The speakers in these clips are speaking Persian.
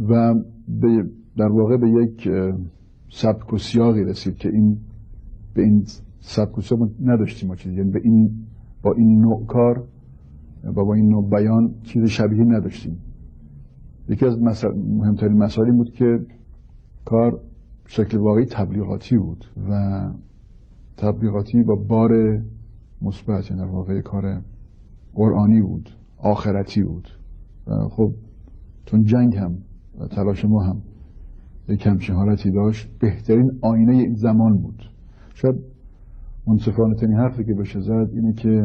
و در واقع به یک سبک و سیاقی رسید که به این سبک و سیاق نداشتیم ما چیزی، یعنی با این نوع کار و با این نوع بیان چیز شبیهی نداشتیم. یکی از مهمترین مسائلی بود که کار شکل واقعی تبلیغاتی بود و تبلیغاتی با بار مثبت، یعنی در واقع کار قرآنی بود، آخرتی بود. خب چون جنگ هم و تلاش ما هم یک همچین حالتی داشت، بهترین آینه این زمان بود. شاید منصفانه ترین حرفی که بشه زد اینه که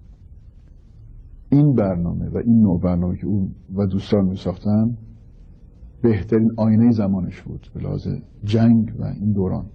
این برنامه و این نوع برنامه که اون و دوستان می ساختن بهترین آینه زمانش بود به لحاظ جنگ و این دوران.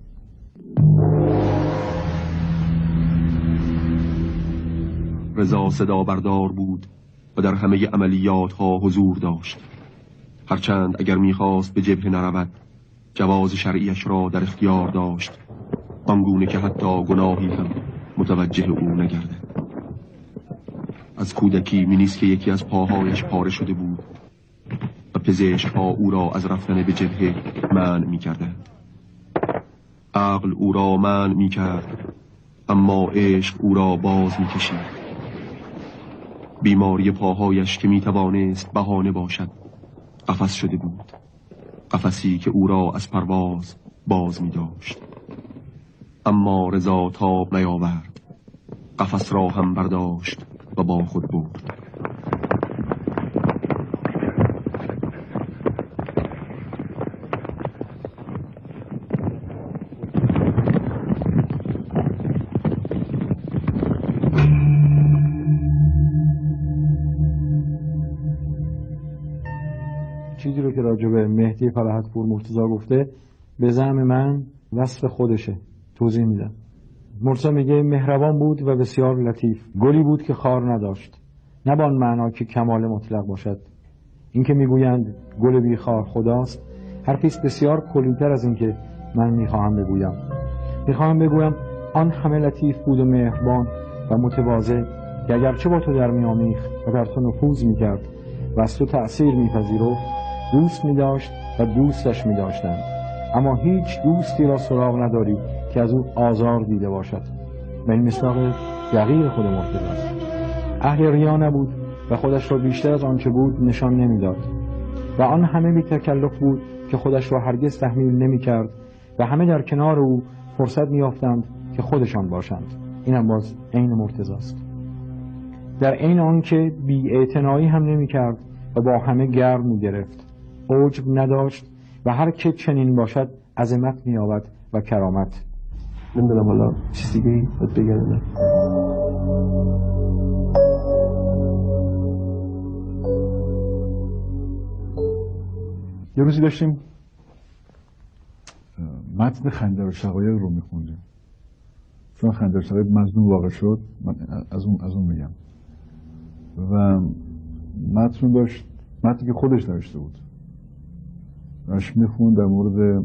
رضا صدا بردار بود و در همه عملیات ها حضور داشت. هرچند اگر میخواست به جبهه نرود جواز شرعیش را در اختیار داشت، آنگونه که حتی گناهی هم متوجه او نگردد. از کودکی می‌نیست که یکی از پاهایش پاره شده بود و پزشک‌ها او را از رفتن به جبهه منع می‌کردند. عقل او را منع می‌کرد، اما عشق او را باز می‌کشید. بیماری پاهایش که می‌توانست بهانه باشد قفس شده بود، قفسی که او را از پرواز باز می‌داشت. اما رضا تاب نیاورد، قفس را هم برداشت و با خود برد. چیزی رو که راجع به مهدی فرحت‌پور مرتضی گفته به زعم من وصف خودشه. توضیح میدم. مرتضی میگه مهربان بود و بسیار لطیف، گلی بود که خار نداشت، نه با آن معنا که کمال مطلق باشد. این که میگویند گل بی خار خداست حرفی است بسیار کلی‌تر از این که من میخواهم بگویم آن همه لطیف بود و مهربان و متواضع که اگرچه با تو در میامیخت و بر تو نفوذ میکرد و از تو تأثیر میپذیرفت، دوست میداشت و دوستش میداشتند، اما هیچ دوستی را سراغ نداری که از او آزار دیده باشد. و این مصداق دقیق خود مرتضی است. اهل ریا نبود و خودش را بیشتر از آنچه بود نشان نمیداد و آن همه بی تکلف بود که خودش را هرگز تحمیل نمیکرد و همه در کنار او فرصت میافتند که خودشان باشند. اینم باز عین مرتضی است. در عین آنکه بی اعتنایی هم نمیکرد و با همه گرم میگرفت، عجب نداشت و هر که چنین باشد عظمت می‌یابد و کرامت. نمیدونم حالا چیزی دیگه باید بگردم. یه روزی داشتیم متن خنجر و شقایق رو میخوندیم، چون خنجر و شقایق مظنون واقع شد. من از اون میگم. و متن داشت، متنی که خودش نوشته بود، داشت میخوند در مورد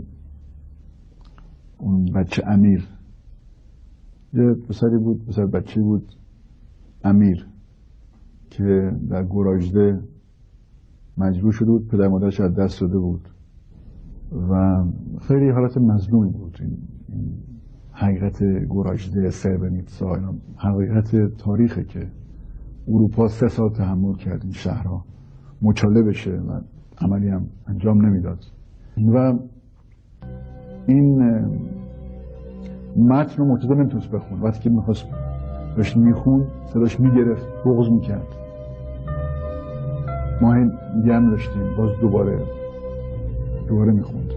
اون بچه امیر. یه پسری بود، پسر بچه بود امیر که در گراژده مجبور شده بود، پدر مادرش از دست داده بود و خیلی حالت مظلومی بود. این حقیقت گراژده، سربرنیتسا، اینا حقیقت تاریخه که اروپا 3 سال تحمل کرد این شهرها مچاله بشه و عملی هم انجام نمیداد. و این متن رو مرتضی نمیتونست بخون. وقتی که میخواست داشت میخون صداش میگرفت، بغض میکرد. ما این گم داشتیم، باز دوباره میخوند.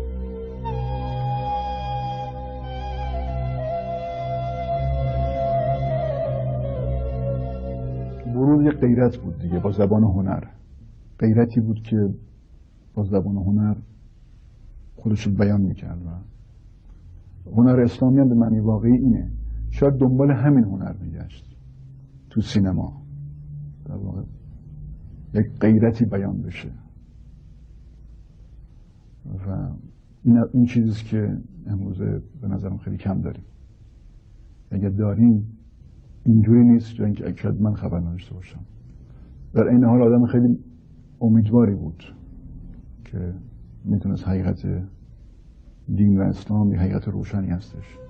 ورود یه غیرت بود دیگه با زبان هنر. غیرتی بود که با زبان هنر خودش رو بیان میکرد و هنر اسلامی هم به معنی واقعی اینه. شاید دنبال همین هنر میگشت تو سینما، در واقع یک غیرتی بیان بشه و این چیزیست که امروز به نظرم خیلی کم داریم. اگر داریم اینجوری نیست، چون که شاید من خبر نداشته باشم. در این حال آدم خیلی امیدواری بود که میتونست حقیقت دین و اسلام یه حقیقت روشنی هستش.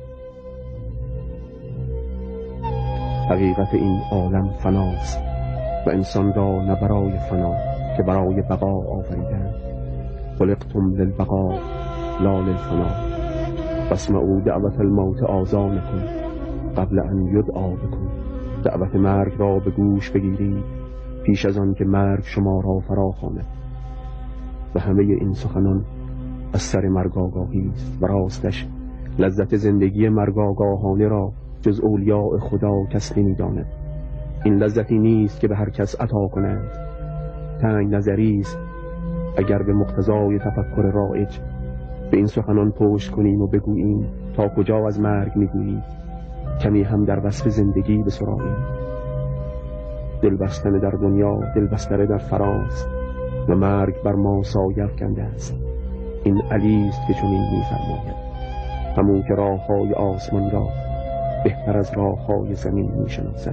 حقیقت این عالم فناست و انسان را نه برای فنا که برای بقا آفریدند. خلقتم للبقا لا للفنا واسمعوا دعوت الموت آذانکم قبل ان یدعا بکم. دعوت مرگ را به گوش بگیرید پیش از آن که مرگ شما را فرا خواند. و همه این سخنان از سر مرگ آگاهی است و راستش لذت زندگی مرگ آگاهانه را جز اولیاء خدا کس نمی‌داند. این لذتی نیست که به هر کس عطا کنند. تنگ نظری است اگر به مقتضای تفکر رایج به این سخنان پشت کنیم و بگوییم تا کجا از مرگ میگویید، کمی هم در وصف زندگی بسراییم. دل بستن در دنیا دل بستن در فراز و مرگ بر ما سایه افکنده است. این علی است که چنین می‌فرماید: همون که راه‌های آسمان را بهتر از راه‌های زمین می‌شناسد.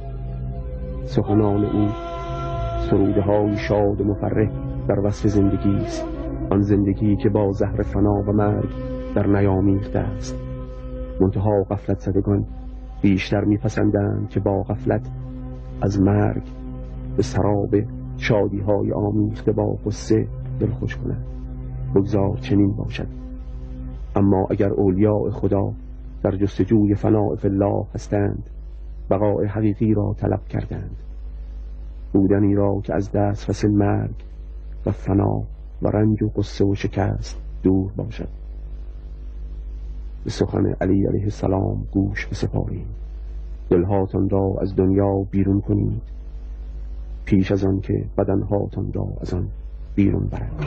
سخنان او سروده‌های شاد و مفرح در وصف زندگی است، آن زندگی که با زهر فنا و مرگ در نیامیخته است. منتها غفلت زدگان بیشتر می‌پسندند که با غفلت از مرگ به سراب شادی‌های آمیخته با غصه دلخوش کنند. بگذار چنین باشد. اما اگر اولیاء خدا در جستجوی فناء فی الله هستند، بقای حقیقی را طلب کردند، بودنی را که از دست فصل مرگ و فنا و رنج و قصه و شکست دور باشد. به سخن علی علیه السلام گوش بسپارید. دلهاتان را از دنیا بیرون کنید پیش از آن که بدنهاتان را از آن بیرون برند.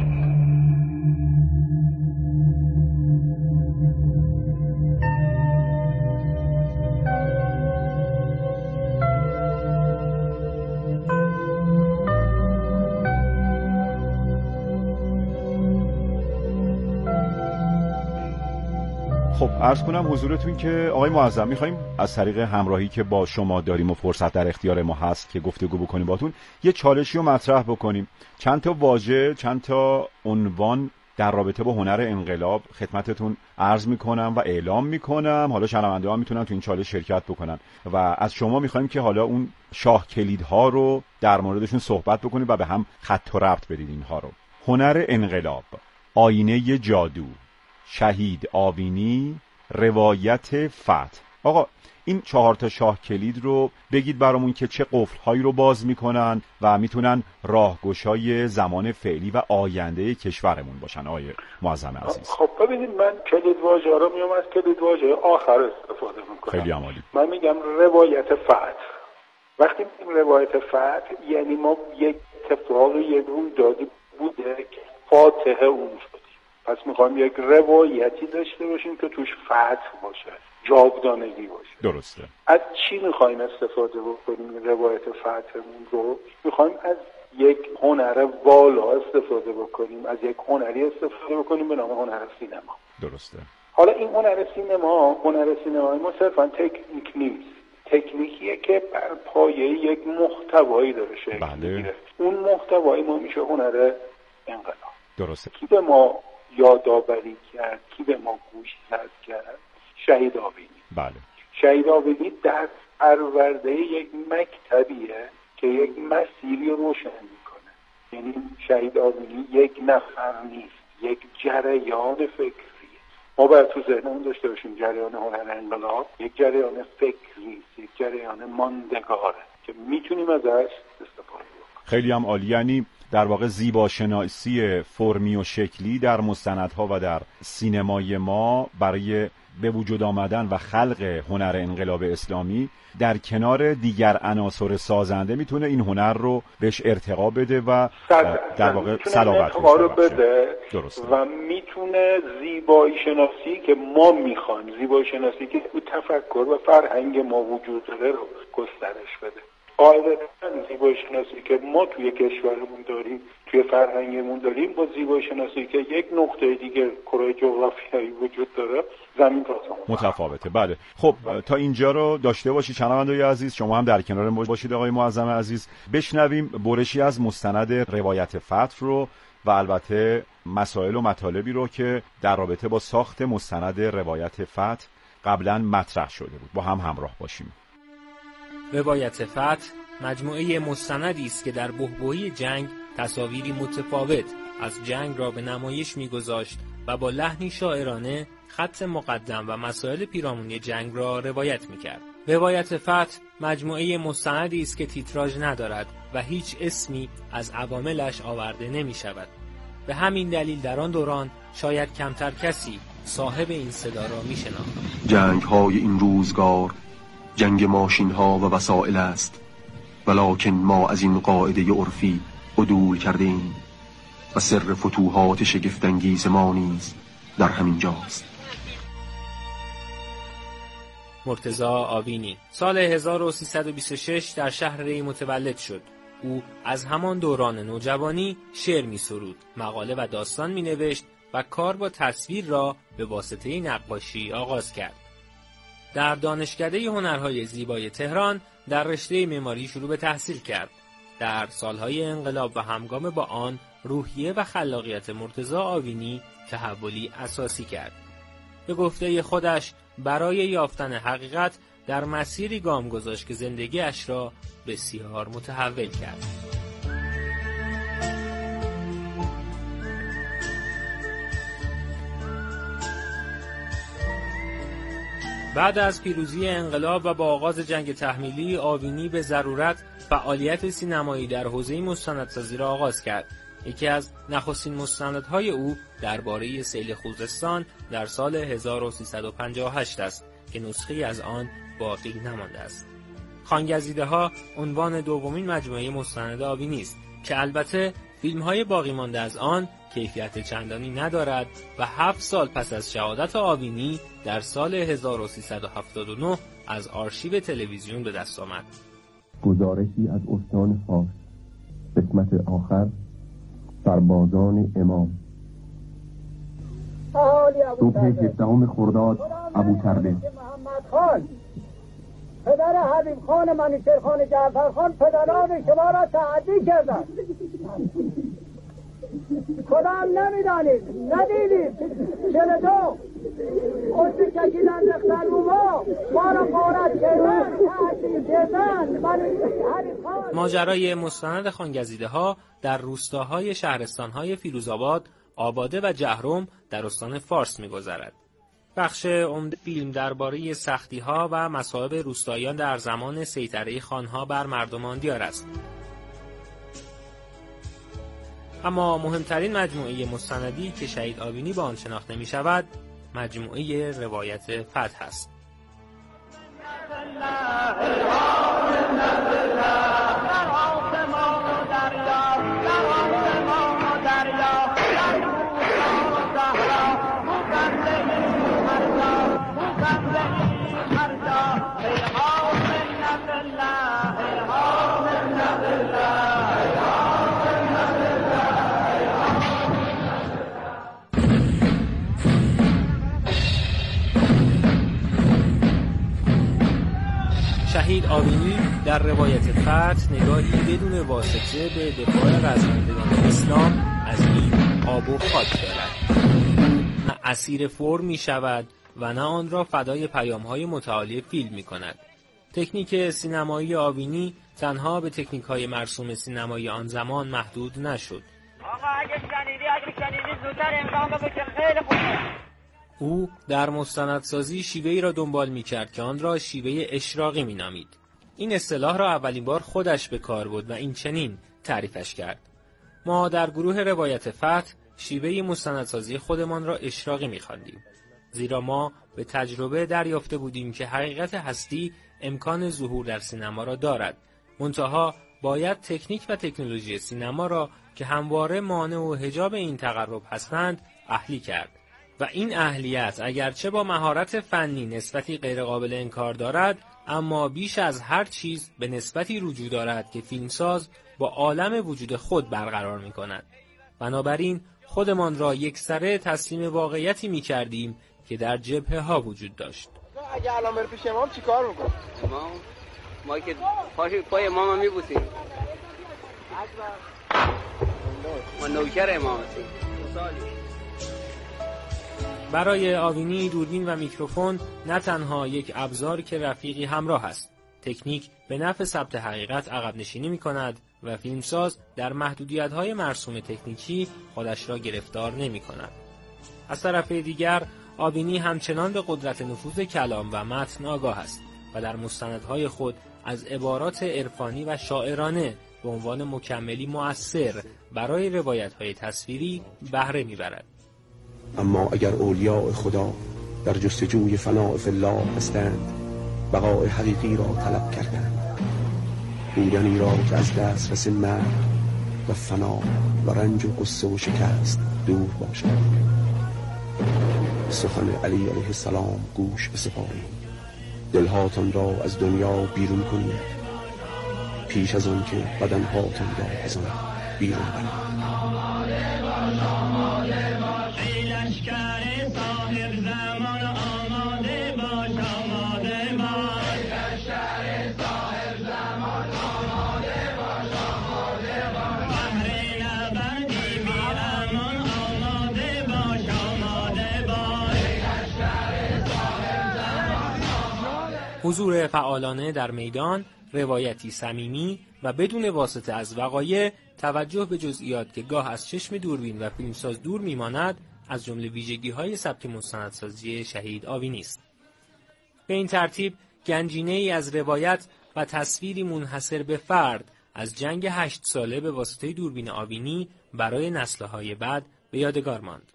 خب عرض کنم حضورتون که آقای معظم می‌خوایم از طریق همراهی که با شما داریم و فرصت در اختیار ما هست که گفتگو بکنیم باتون یه چالشی رو مطرح بکنیم. چند تا واژه، چند تا عنوان در رابطه با هنر انقلاب خدمتتون عرض میکنم و اعلام میکنم. حالا شنونده‌ها میتونن تو این چالش شرکت بکنن و از شما میخوایم که حالا اون شاه کلیدها رو در موردشون صحبت بکنید و به هم خط و ربط بدید اینها رو. هنر انقلاب، آینه جادو، شهید آوینی، روایت فتح. آقا این 4 تا شاه کلید رو بگید برامون که چه قفل‌هایی رو باز میکنن و میتونن راهگشای زمان فعلی و آینده کشورمون باشن. آقای معظم عزیز. خب ببینید، من کلید واژه رو میام از کلید واژه آخر استفاده میکنم. خیلی عالی. من میگم روایت فتح. وقتی میگم روایت فتح یعنی ما یک اتفاق، یک رویدادی بوده که فاتحه اون شد. پس میخوایم یک روایتی داشته باشیم که توش فتح باشه، جاودانگی باشه. درسته. از چی میخوایم استفاده بکنیم روایت فتحمون رو؟ میخوایم از یک هنر والا استفاده بکنیم، از یک هنری استفاده بکنیم به نام هنر سینما. درسته. حالا این هنر سینمای ما صرفا تکنیک نیست. تکنیکیه که بر پایه یک محتوایی داره شکل میگیره. اون محتوای ما میشه هنر انقلاب. درسته. کی به ما یادآوری کرد، کی به ما گوش زد کرد؟ شهید آوینی. بله. شهید آوینی در پرورده یک مکتبیه که یک مسیری روشن میکنه. یعنی شهید آوینی یک نفر نیست، یک جریان فکریه. ما باید تو ذهنمون داشته باشیم جریان هنر انقلاب یک جریان فکری، یک جریان ماندگاره که میتونیم ازش استفاده کنیم. خیلی هم عالی. یعنی در واقع زیباشناسی فرمی و شکلی در مستندها و در سینمای ما برای به وجود آمدن و خلق هنر انقلاب اسلامی در کنار دیگر عناصر سازنده میتونه این هنر رو بهش ارتقا بده و در واقع صلابت بده. و میتونه زیبایی شناسی که ما میخوایم، زیبایی شناسی که تو تفکر و فرهنگ ما وجود داره رو گسترش بده. قاعدتا زیبایی شناسی که ما توی کشورمون داریم، توی فرهنگمون داریم، با زیبایی شناسی که یک نقطه دیگه کره جغرافیایی وجود داره زمین تا آسمون متفاوته. بله. خب تا اینجا رو داشته باشید شنونده‌های عزیز، شما هم در کنار ما باشید آقای معظم عزیز. بشنویم برشی از مستند روایت فتح رو و البته مسائل و مطالبی رو که در رابطه با ساخت مستند روایت فتح قبلا مطرح شده بود. با هم همراه باشیم. روایت فتح مجموعه مستندی است که در بحبوحی جنگ تصاویری متفاوت از جنگ را به نمایش می‌گذاشت و با لحنی شاعرانه خط مقدم و مسائل پیرامونی جنگ را روایت می‌کرد. روایت فتح مجموعه مستندی است که تیتراژ ندارد و هیچ اسمی از عواملش آورده نمی‌شود. به همین دلیل در آن دوران شاید کمتر کسی صاحب این صدا را می‌شناخت. جنگ‌های این روزگار جنگ ماشین‌ها و وسایل است، ولکن ما از این قاعده عرفی عدول کردیم و سر فتوحات شگفت‌انگیز ما نیز در همین جاست. مرتضی آوینی سال 1326 در شهر ری متولد شد. او از همان دوران نوجوانی شعر می سرود، مقاله و داستان می نوشت و کار با تصویر را به واسطه نقاشی آغاز کرد. در دانشکده هنرهای زیبای تهران در رشته معماری شروع به تحصیل کرد. در سالهای انقلاب و همگام با آن روحیه و خلاقیت مرتضی آوینی تحولی اساسی کرد. به گفته خودش برای یافتن حقیقت در مسیری گام گذاشت که زندگیش را بسیار متحول کرد. بعد از پیروزی انقلاب و با آغاز جنگ تحمیلی، آوینی به ضرورت فعالیت سینمایی در حوزه مستندسازی را آغاز کرد. یکی از نخستین مستندهای او درباره سیل خوزستان در سال 1358 است که نسخه‌ای از آن باقی نمانده است. خانگزیده‌ها عنوان دومین مجموعه مستند آوینی است که البته فیلم‌های باقی مانده از آن کیفیت چندانی ندارد و 7 سال پس از شهادت آوینی در سال 1379 از آرشیو تلویزیون به دست آمد. گزارشی از استان فارس، قسمت آخر، سربازان امام. صبح 17 خرداد ابوتربه. محمد خان پدر حبیب خان منوچهر خان جعفر خان پدران شما را تعدی کردند. کدام نمیدانید، ندیدید. 42 قصد کشیدن دختر ما را پارت کردن، تعدی کردن. ماجرای مستند خانگزیده‌ها در روستاهای شهرستان‌های فیروزآباد، آباده و جهرم در استان فارس می‌گذرد. بخش عمده فیلم درباره سختی‌ها و مصائب روستاییان در زمان سیطره خانها بر مردمان دیار است. اما مهمترین مجموعه مستندی که شهید آوینی با آن شناخته می‌شود، مجموعه روایت فتح است. شهید آوینی در روایت فتح نگاهی بدون واسطه به دفاع رزمندگان اسلام از این آب و خاک دارد. نه اسیر فرم می شود و نه آن را فدای پیام‌های متعالی فیلم می کند. تکنیک سینمایی آوینی تنها به تکنیک‌های مرسوم سینمایی آن زمان محدود نشد. آقا اگه شنیدی زودتر امضا بگو که خیلی خوبه. او در مستندسازی شیوهی را دنبال می‌کرد که آن را شیوه اشراقی می‌نامید. این اصطلاح را اولین بار خودش به کار برد و این چنین تعریفش کرد: ما در گروه روایت فتح شیوه مستندسازی خودمان را اشراقی می‌خواندیم، زیرا ما به تجربه دریافته بودیم که حقیقت هستی امکان ظهور در سینما را دارد، منتها باید تکنیک و تکنولوژی سینما را که همواره مانع و حجاب این تقرب هستند اهلی کرد. و این اهلیت اگرچه با مهارت فنی نسبتی غیرقابل انکار دارد، اما بیش از هر چیز به نسبتی رجوع دارد که فیلمساز با عالم وجود خود برقرار می کند. بنابراین خودمان را یکسره تسلیم واقعیتی می کردیم که در جبهه ها وجود داشت. اگه الان بر پیش امام چی کار میکن؟ ما که پای امام هم میبوسیم. ما نوکر امام حسین. برای آوینی دوربین و میکروفون نه تنها یک ابزار که رفیقی همراه است. تکنیک به نفع ثبت حقیقت عقب نشینی می‌کند و فیلمساز در محدودیت‌های مرسوم تکنیکی خودش را گرفتار نمی‌کند. از طرف دیگر آوینی همچنان به قدرت نفوذ کلام و متن آگاه است و در مستندهای خود از عبارات عرفانی و شاعرانه به عنوان مکملی مؤثر برای روایت‌های تصویری بهره می‌برد. اما اگر اولیاء خدا در جستجوی فناء فی الله هستند، بقای حقیقی را طلب کردند، بودنی را که از دسترس مرگ و فنا و رنج و غصه و شکست دور باشد. سخن علی علیه السلام گوش بسپارید، دلهاتان را از دنیا بیرون کنید، پیش از آن که بدنهاتان را از آن بیرون برید. حضور فعالانه در میدان، روایتی صمیمی و بدون واسطه از وقایع، توجه به جزئیات که گاه از چشم دوربین و فیلمساز دور میماند، از جمله ویژگی‌های سبک مستندسازی شهید آوینی است. به این ترتیب گنجینه‌ای از روایت و تصویری منحصر به فرد از جنگ 8 ساله به واسطه دوربین آوینی برای نسل‌های بعد به یادگار ماند.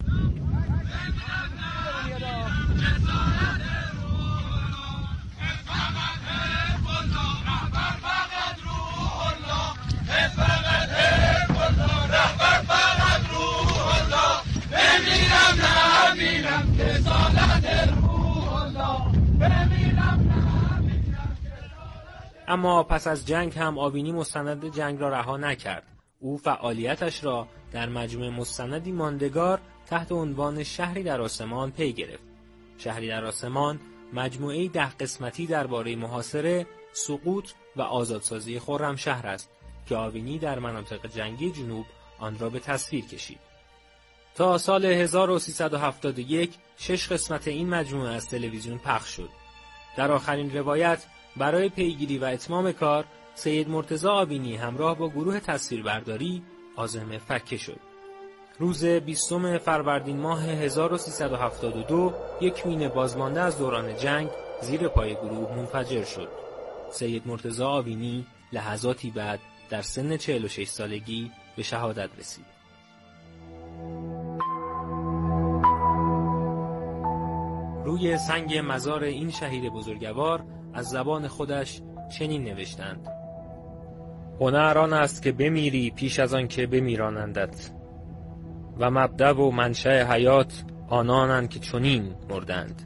اما پس از جنگ هم آوینی مستند جنگ را رها نکرد. او فعالیتش را در مجموعه مستندی ماندگار تحت عنوان شهری در آسمان پی گرفت. شهری در آسمان مجموعه‌ای 10 قسمتی درباره محاصره، سقوط و آزادسازی خرمشهر است که آوینی در مناطق جنگی جنوب آن را به تصویر کشید. تا سال 1371 6 قسمت این مجموعه از تلویزیون پخش شد. در آخرین روایت برای پیگیری و اتمام کار، سید مرتضی آوینی همراه با گروه تصویربرداری عازم فکه شد. روز 20 فروردین ماه 1372 یک مین بازمانده از دوران جنگ زیر پای گروه منفجر شد. سید مرتضی آوینی لحظاتی بعد در سن 46 سالگی به شهادت رسید. روی سنگ مزار این شهید بزرگوار از زبان خودش چنین نوشتند: هنر آن است که بمیری پیش از آن که بمیرانندت، و مبدأ و منشأ حیات آنانند که چنین مردند.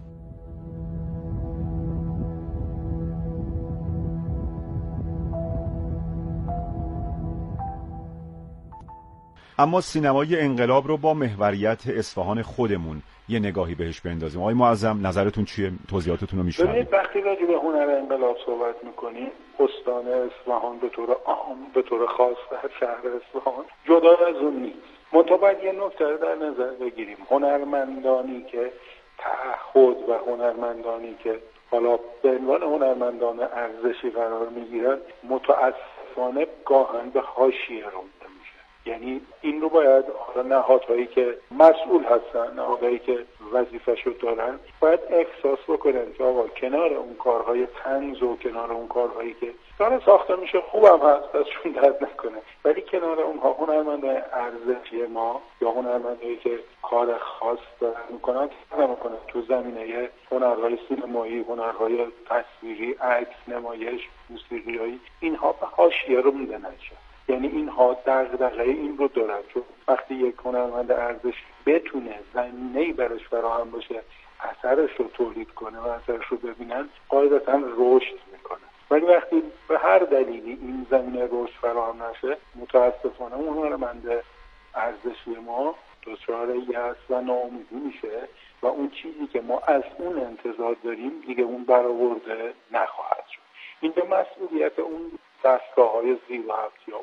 اما سینمای انقلاب رو با محوریت اصفهان خودمون یه نگاهی بهش بندازیم. آقای معظم نظرتون چیه؟ توضیحاتتون رو میشنویم. ببینید وقتی راجع به هنر انقلاب صحبت میکنیم، استان اصفهان به طور عام، به طور خاص در شهر اصفهان جدا از اون نیست. منتها باید یه نکته رو در نظر بگیریم. هنرمندانی که تعهد و هنرمندانی که حالا به عنوان هنرمندان ارزشی قرار میگیرن، متاسفانه گاهن به حاشیه رونده میشه. یعنی این رو باید نهادهایی که مسئول هستن، نهادهایی که وظیفه‌شو دارن، باید احساس بکنن که آقا کنار اون کارهای طنز و کنار اون کارهایی که داره ساخته میشه خوبم هست، دستشون درد نکنه، ولی کنار اونها هنرمندان ارزشی ما یا هنرمندایی که کار خاص دارن میکنن تو زمینه هنرهای سینمایی، هنرهای تصویری، عکس، نمایش، موسیقیایی، اینها به حاشیه رو مونده نشه. یعنی اینها دغدغه این رو دارن که وقتی یک هنرمند ارزش بتونه زمینه‌ای براش فراهم باشه اثرش رو تولید کنه و اثرش رو ببینن، قاعدتاً رشد میکنه. ولی وقتی به هر دلیلی این زمینه رشد فراهم نشه، متاسفانه اون هنرمند ارزشی ما دچار یأس و ناامیدی میشه و اون چیزی که ما از اون انتظار داریم دیگه اون برآورده نخواهد شد. این به مسئولیت اون دستگاه‌های زیر و هفت یا اون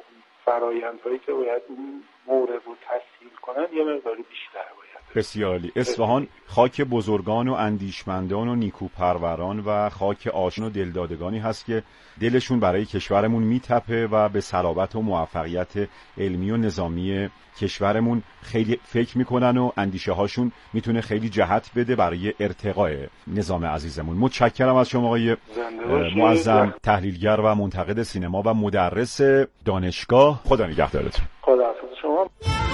فرایندهایی که باید این مورد رو تسهیل کنن یه مقداری بیشتر باید. بسیاری. اصفهان خاک بزرگان و اندیشمندان و نیکوپروران و خاک آشنا و دلدادگانی هست که دلشون برای کشورمون میتپه و به صلابت و موفقیت علمی و نظامی کشورمون خیلی فکر میکنن و اندیشه هاشون میتونه خیلی جهت بده برای ارتقاء نظام عزیزمون. متشکرم از شما آقای معظم، تحلیلگر و منتقد سینما و مدرس دانشگاه. خدا نگهدارتون. خدا حافظ شما.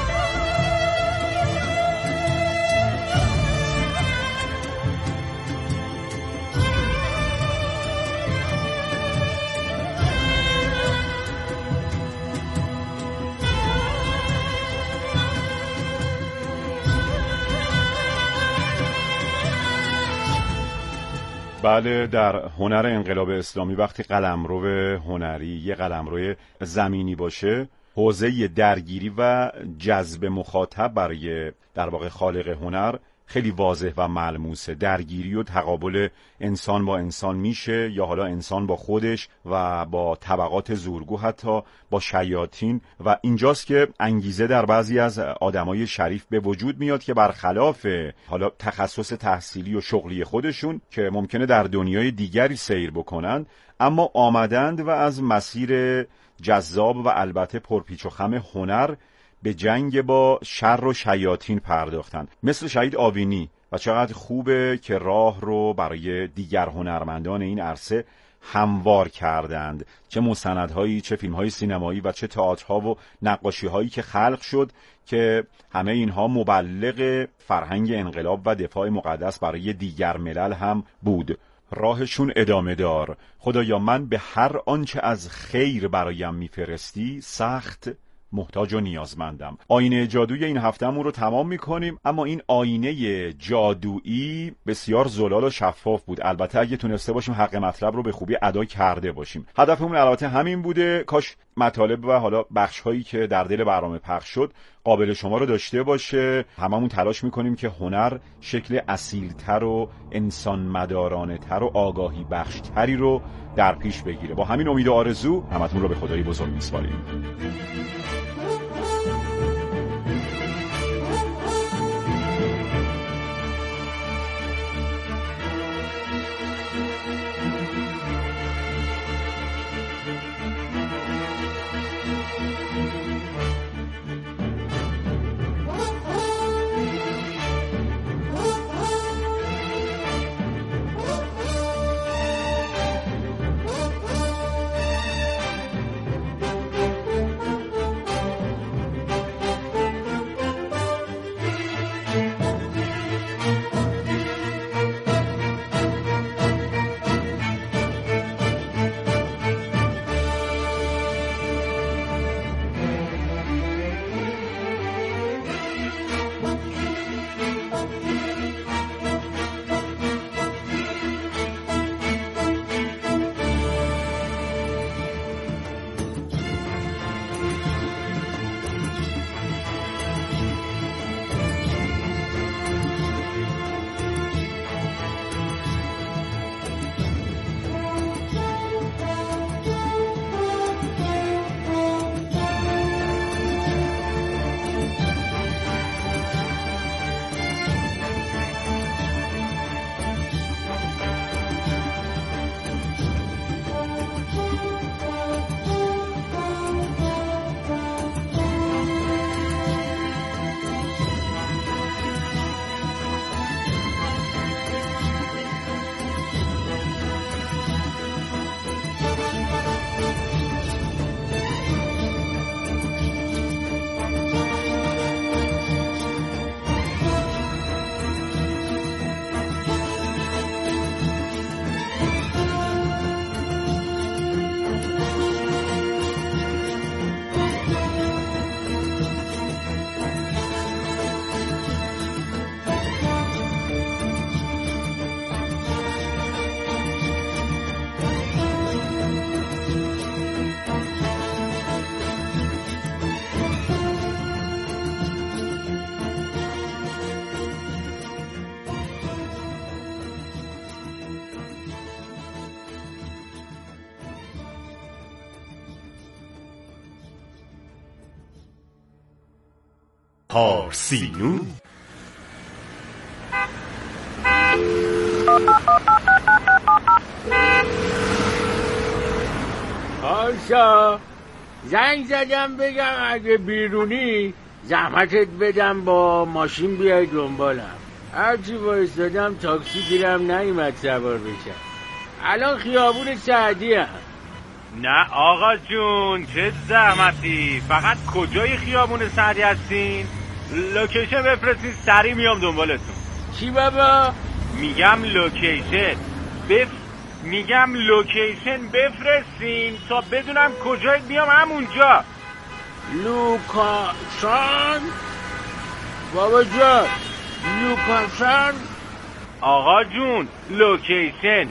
بله، در هنر انقلاب اسلامی وقتی قلمرو هنری یه قلمرو زمینی باشه، حوزه درگیری و جذب مخاطب برای در واقع خالق هنر خیلی واضح و ملموسه. درگیری و تقابل انسان با انسان میشه، یا حالا انسان با خودش و با طبقات زورگو، حتی با شیاطین، و اینجاست که انگیزه در بعضی از آدمای شریف به وجود میاد که برخلاف حالا تخصص تحصیلی و شغلی خودشون که ممکنه در دنیای دیگری سیر بکنن، اما آمدند و از مسیر جذاب و البته پرپیچ و خم هنر به جنگ با شر و شیاطین پرداختن، مثل شهید آوینی. و چقدر خوبه که راه رو برای دیگر هنرمندان این عرصه هموار کردند، چه مستندهایی، چه فیلم‌های سینمایی و چه تئاترها و نقاشی‌هایی که خلق شد که همه اینها مبلغ فرهنگ انقلاب و دفاع مقدس برای دیگر ملل هم بود. راهشون ادامه دار. خدایا من به هر آنچه از خیر برایم میفرستی سخت محتاج و نیازمندم. آینه جادویی این هفتهمون رو تمام میکنیم، اما این آینه جادویی بسیار زلال و شفاف بود. البته اگه تونسته باشیم حق مطلب رو به خوبی ادا کرده باشیم. هدفمون البته همین بوده. کاش مطالب و حالا بخش‌هایی که در دل برنامه پخش شد قابل شما رو داشته باشه. هممون تلاش میکنیم که هنر شکل اصیل‌تر و انسان مدارانه‌تر و آگاهی بخش‌تری رو در پیش بگیره. با همین امید و آرزو همتون رو به خدای بزرگ میسپاریم. پارسینو. پارسا، زنگ زدم بگم اگه بیرونی زحمتت بدم با ماشین بیای دنبالم. هرچی وایستادم تاکسی گیرم نیومد سوار بشم. الان خیابون سعدی هم. نه آقا جون، چه زحمتی. فقط کجای خیابون سعدی هستین؟ لوکیشن بفرستین، سریع میام دنبالتون. چی بابا؟ میگم لوکیشن بفرستین تا بدونم کجای بیام همونجا. لوکاشن؟ بابا جان، لوکاشن؟ آقا جون، لوکیشن.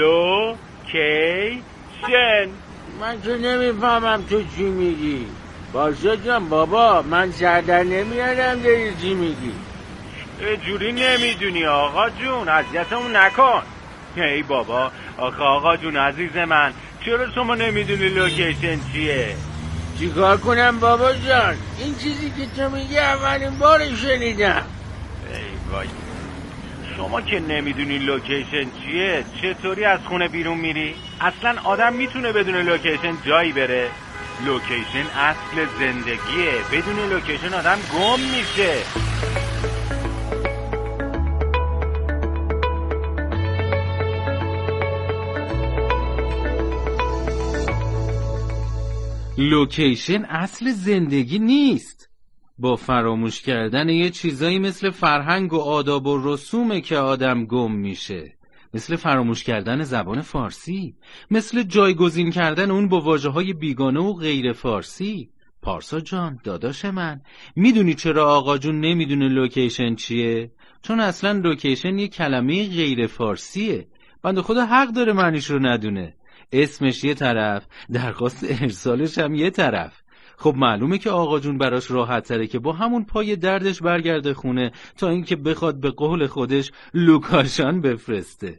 من که نمیفهمم تو چی میگی. پارسا جان بابا، من سر در نمیارم داری چی میگی. جوری نمیدونی آقا جون، اذیتمون نکن. ای بابا، آخه آقا جون عزیز من، چرا شما نمیدونی لوکیشن چیه؟ چیکار کنم بابا جان؟ این چیزی که تو میگی اولین بار شنیدم. ای وای، شما که نمیدونی لوکیشن چیه، چطوری از خونه بیرون میری؟ اصلا آدم میتونه بدون لوکیشن جایی بره؟ لوکیشن اصل زندگیه، بدون لوکیشن آدم گم میشه. لوکیشن اصل زندگی نیست. با فراموش کردن یه چیزایی مثل فرهنگ و آداب و رسومه که آدم گم میشه. مثل فراموش کردن زبان فارسی، مثل جایگزین کردن اون با واژه‌های بیگانه و غیر فارسی. پارسا جان داداش من، میدونی چرا آقا جون نمیدونه لوکیشن چیه؟ چون اصلا لوکیشن یه کلمه غیر فارسیه. بنده خدا حق داره معنیش رو ندونه. اسمش یه طرف، درخواست ارسالش هم یه طرف. خب معلومه که آقا جون براش راحت تره که با همون پای دردش برگرده خونه تا اینکه بخواد به قول خودش لوکاشن بفرسته.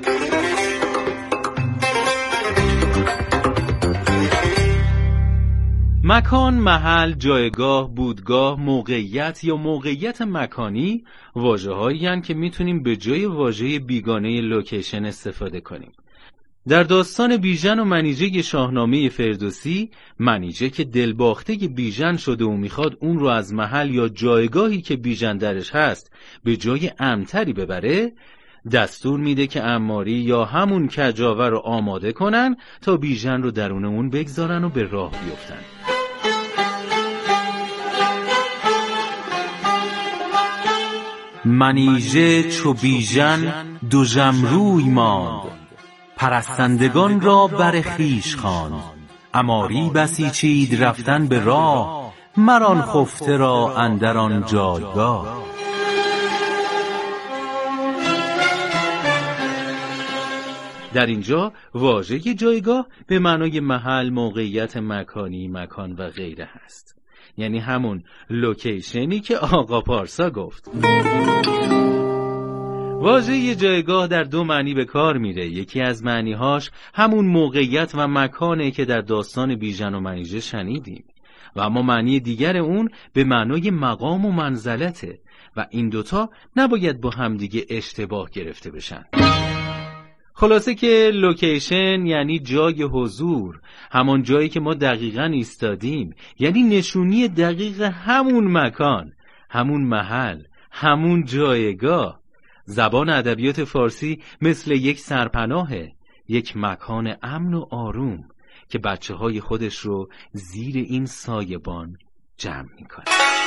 مکان، محل، جایگاه، بودگاه، موقعیت یا موقعیت مکانی واژه‌هایی هستند که میتونیم به جای واژه بیگانه لوکیشن استفاده کنیم. در داستان بیژن و منیژه شاهنامه فردوسی، منیژه که دلباخته بیژن شده و میخواد اون رو از محل یا جایگاهی که بیژن درش هست به جای امن‌تری ببره، دستور میده که اماری یا همون کجاوه رو آماده کنن تا بیژن رو درون اون بگذارن و به راه بیفتن. منیژه چو بیژن دو ژمروی ماند، پرستندگان را بر خویش خواند. اماری بسیچید رفتن به راه، مران خفته را اندر آن جایگاه. در اینجا واژه جایگاه به معنای محل، موقعیت مکانی، مکان و غیره هست. یعنی همون لوکیشنی که آقا پارسا گفت. واژه جایگاه در دو معنی به کار میره. یکی از معنیهاش همون موقعیت و مکانه که در داستان بیژن و منیژه شنیدیم، و اما معنی دیگر اون به معنای مقام و منزلته و این دوتا نباید با همدیگه اشتباه گرفته بشن. خلاصه که لوکیشن یعنی جای حضور، همون جایی که ما دقیقاً ایستادیم، یعنی نشونی دقیق همون مکان، همون محل، همون جایگاه. زبان ادبیات فارسی مثل یک سرپناهه، یک مکان امن و آروم که بچه‌های خودش رو زیر این سایبان جمع می‌کنه.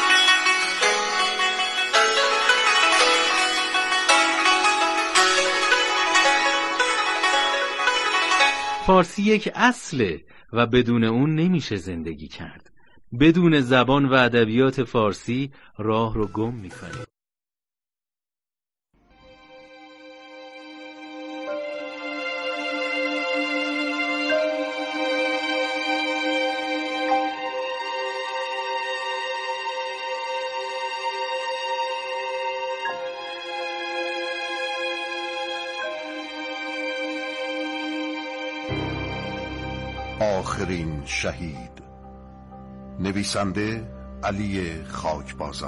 فارسی یک اصله و بدون اون نمیشه زندگی کرد. بدون زبان و ادبیات فارسی راه رو گم می‌کنیم. آخرین شهید. نویسنده علی خاکبازان.